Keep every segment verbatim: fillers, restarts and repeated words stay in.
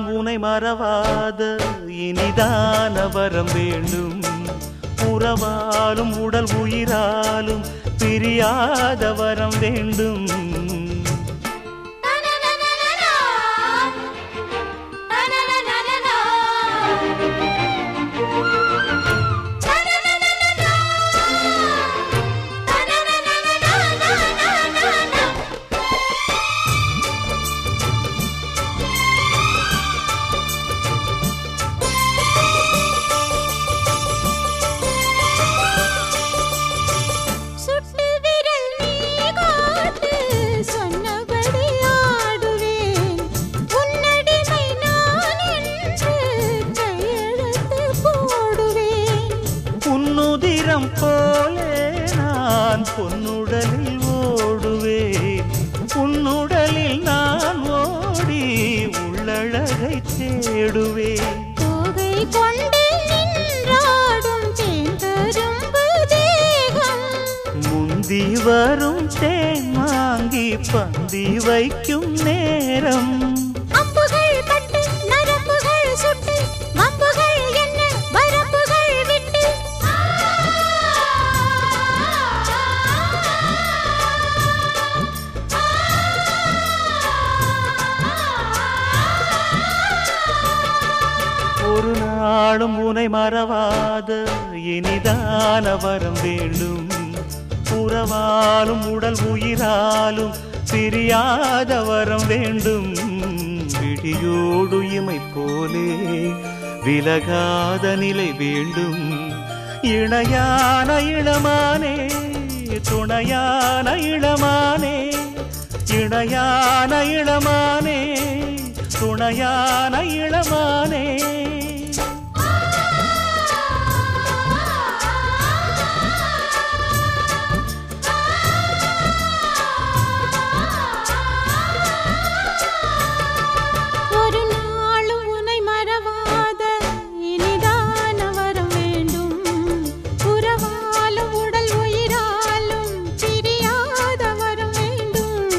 உனை மறவாத இனிதான வரம் வேண்டும். உறவாலும் உடல் உயிராலும் பிரியாத வரம் வேண்டும். போலே நான் பொன்னுடலில் ஓடுவேன். உன்னுடலில் நான் ஓடி உள்ளழகை தேடுவேன். தோகை கொண்டு நின்றாடும் தேங்கரும்பு தேகம், முந்தி வரும் தேன் வாங்கி பந்தி வைக்கும் நேரம். அம்புகள் பட்டு நரம்புகள் சுட்டு மம்புகள் என்ன வரம்புகள் விட்டு ஒரு நாளும் உனை மறவாத இனிதான வரம் வேண்டும். உறவாலும் உடல் உயிராலும் பிரியாத வரம் வேண்டும். விழியோடு இமை போலே விலகாத நிலை வேண்டும். இணையான இளமானே துணையான இளமானே, இணையான இளமானே துணையான இளமானே. ஒரு நாளும் உனை மறவாத இனிதான வரம் வேண்டும். உறவாலும் உடல் உயிராலும் பிரியாத வரம் வேண்டும்.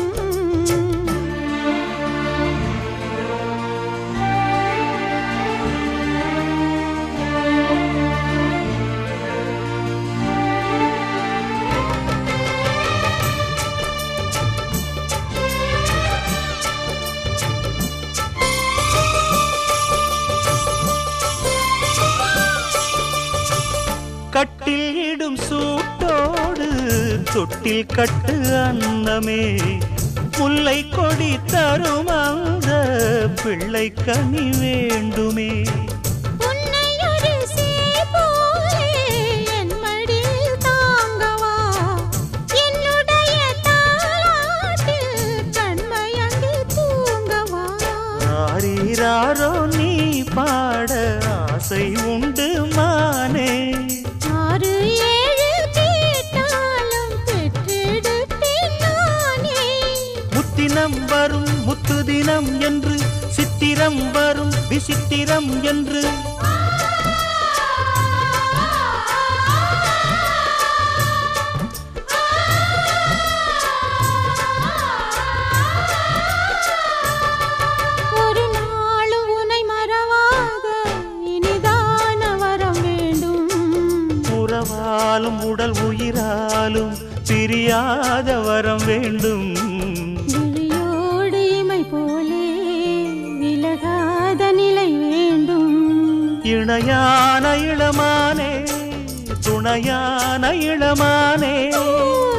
கட்டில் இடும் சூட்டோடு தொட்டில் கட்டு அன்னமே, முல்லை கொடி தரும் அந்த பிள்ளை கனி வேண்டுமே. உன்னை ஒரு சேய் போலே என் மடியில் தாங்கவா, என்னுடைய தாலாட்டில் கண்மயங்கி தூங்கவா. ஆரீராரோ நீ பாட ஆசை உண்டு மானே. ஆறு ஏழு கேட்டாலும் பெற்றெடுப்பேன் நானே. முத்தினம் வரும் முத்து தினம் என்று, சித்திரம் வரும் விசித்திரம் என்று. ஒரு நாளும் உனை மறவாத இனிதான வரம் வேண்டும். உறவாலும் உடல் உயிராலும் பிரியாத வரம் வேண்டும். விழியோடு இமை போலே விலகாத நிலை வேண்டும். இணையான இளமானே துணையான இளமானே.